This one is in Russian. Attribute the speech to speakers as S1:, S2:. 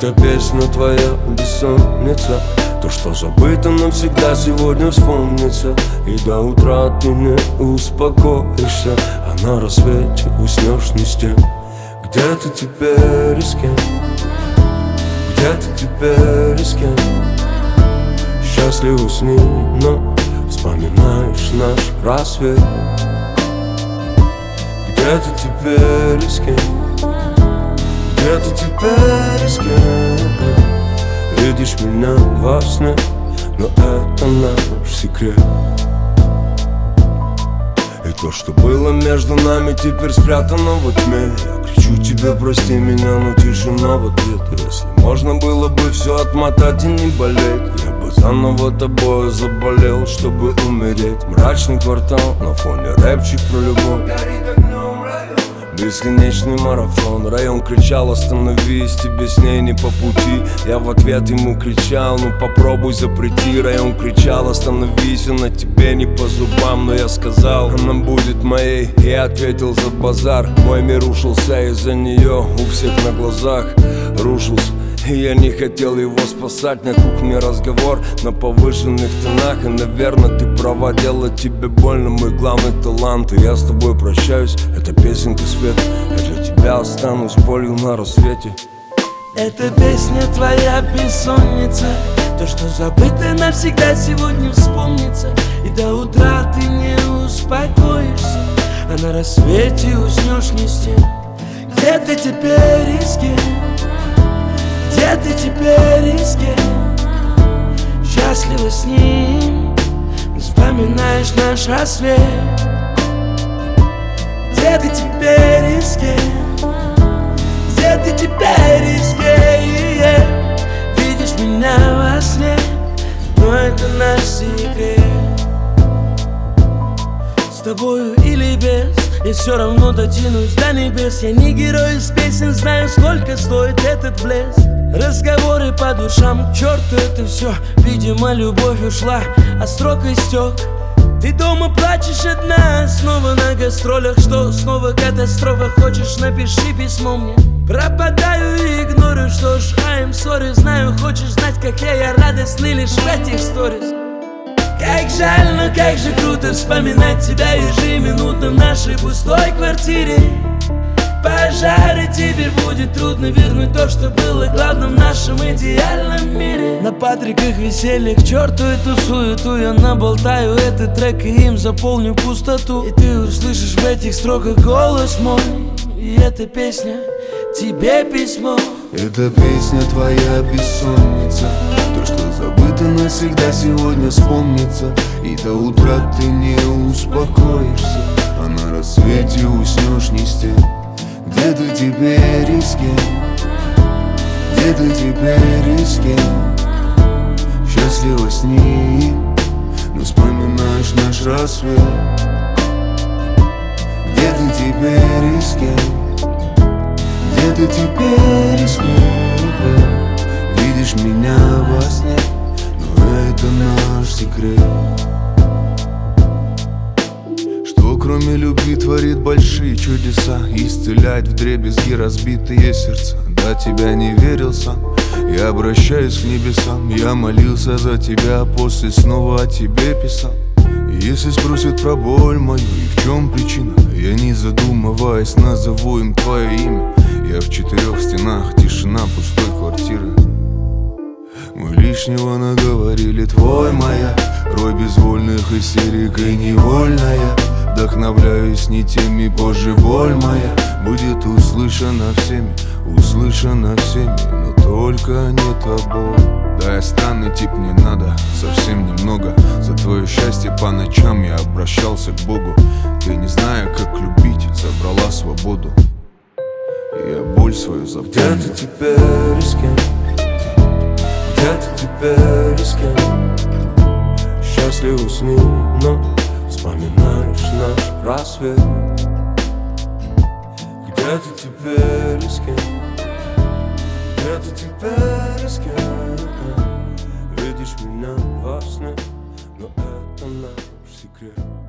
S1: Эта песня твоя бессонница, то, что забыто навсегда, сегодня вспомнится. И до утра ты не успокоишься, а на рассвете уснешь не с тем. Где ты теперь и с кем? Где ты теперь и с кем? Счастлив с ним, но вспоминаешь наш рассвет. Где ты теперь и с кем? Где ты теперь и с кем? Видишь меня во сне, но это наш секрет. И то, что было между нами, теперь спрятано во тьме. Я кричу тебе, прости меня, но тишина в ответ. Если можно было бы все отмотать и не болеть, я бы заново тобой заболел, чтобы умереть. Мрачный квартал, на фоне рэпчик про любовь. Бесконечный марафон. Район кричал: остановись, тебе с ней не по пути. Я в ответ ему кричал: ну попробуй запрети. Район кричал: остановись, она тебе не по зубам. Но я сказал: она будет моей. Я ответил: за базар. Мой мир рушился из-за нее, у всех на глазах рушился. И я не хотел его спасать. На кухне разговор на повышенных тонах. И, наверное, ты права, делать тебе больно мой главный талант. И я с тобой прощаюсь, это песенка свет. Я для тебя останусь болью на рассвете.
S2: Эта песня твоя бессонница, то, что забыто навсегда, сегодня вспомнится. И до утра ты не успокоишься, а на рассвете уснешь не с тем. Где ты теперь и с кем? Где ты теперь и с кем? Счастлива с ним, вспоминаешь наш рассвет. Где ты теперь и с кем? Где ты теперь и с кем? Видишь меня во сне, но это наш секрет. С тобою или без, я все равно дотянусь до небес. Я не герой из песен, знаю, сколько стоит этот блеск. Разговоры по душам, к черту это все. Видимо, любовь ушла, а срок истек. Ты дома плачешь одна, снова на гастролях. Что, снова катастрофа? Хочешь, напиши письмо мне. Пропадаю и игнорю, что ж, I'm sorry. Знаю, хочешь знать, как я радостный лишь в этих сторис. Как жаль, но как же круто вспоминать тебя ежеминутно в нашей пустой квартире. Пожары, теперь будет трудно вернуть то, что было главным в нашем идеальном мире. На Патриках веселье, к черту эту суету. Я наболтаю этот трек и им заполню пустоту. И ты услышишь в этих строках голос мой. И эта песня тебе письмо.
S1: Эта песня твоя бессонница, то, что забыто навсегда, сегодня вспомнится. И до утра ты не успокоишься, а на рассвете уснешь не с тем. Где ты теперь и с кем? Где ты теперь и с кем? Счастлива с ним, но вспоминаешь наш рассвет. Где ты теперь и с кем? Где ты теперь и с кем? Видишь меня во сне, но это наш секрет. Что кроме любви творит большие чудеса, исцеляет вдребезги разбитые сердца. До тебя не верил сам, я обращаюсь к небесам. Я молился за тебя, после снова о тебе писал. Если спросят про боль мою и в чем причина, я не задумываясь назову им твое имя. Я в 4 стенах, тишина пустой квартиры. Мы лишнего наговорили, твой моя рой безвольных истерик и невольная. Вдохновляюсь не теми, позже боль моя будет услышана всеми, но только не тобой. Да, я странный тип, не надо совсем немного. За твое счастье по ночам я обращался к Богу. Ты, не зная, как любить, забрала свободу. И я боль свою запомнил.
S2: Где ты теперь и с кем? Где ты теперь и с кем?
S1: Счастлив с ним, но вспоминаешь наш рассвет. Где ты теперь и с кем? Где ты теперь и с кем? Видишь меня во сне, но это наш секрет.